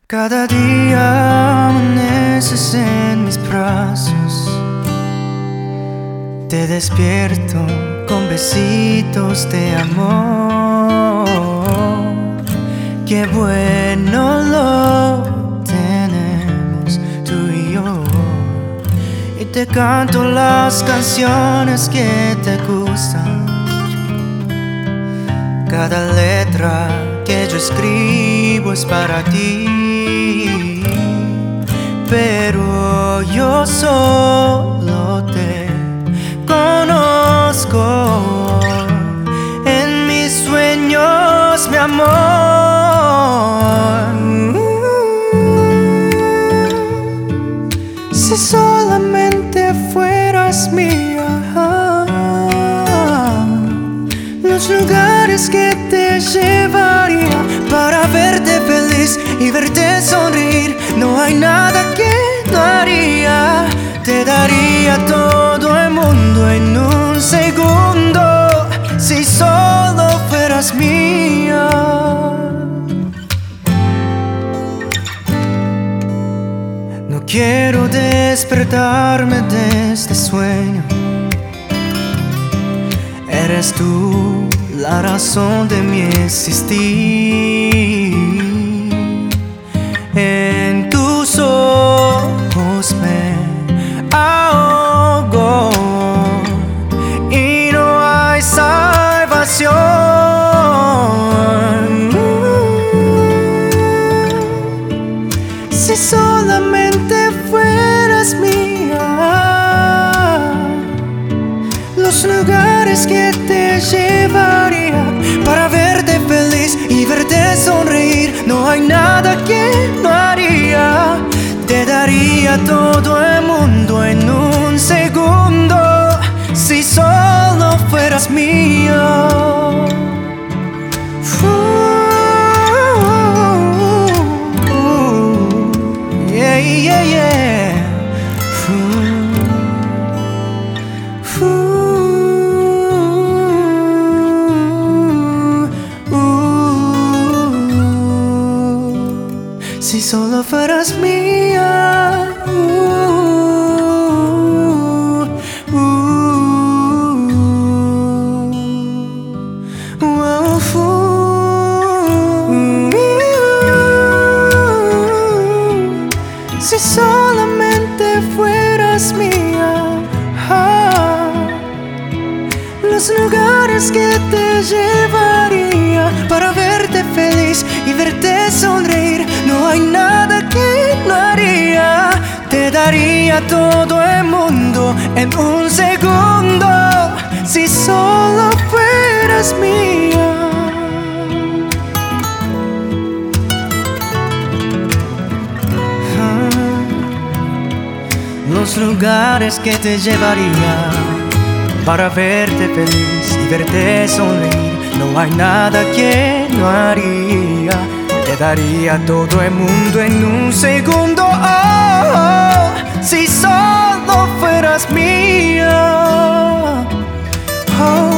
Cada día amaneces en mis brazos. Te despierto con besitos de amor. Qué bueno lo tenemos tú y yo. Y te canto las canciones que te gustan. Cada letra que yo escribo es para ti, pero yo solo te conozco en mis sueños, mi amor. Si solamente fueras mía, los lugares que te llevaría para verte feliz y verte sonreír. No hay nada que no haría. Te daría todo el mundo en un segundo si solo fueras mía. No quiero despertarme de este sueño. Eres tú la razón de mi existir. En tus ojos me ahogo y no hay salvación. Si solamente fueras mía, los lugares que te llevaría para verte feliz y verte sonreír. No hay nada que no haría. Te daría todo el mundo en un segundo si solo fueras mío. Yeah, yeah, yeah. Si solo fueras mía, si solamente fueras mía, los lugares que te llevaría para verte feliz y verte sonreír. No hay nada que no haría. Te daría todo el mundo en un segundo si solo fueras mía. Los lugares que te llevaría para verte feliz y verte sonreír. No hay nada que no haría. Te daría todo el mundo en un segundo, si solo fueras mía.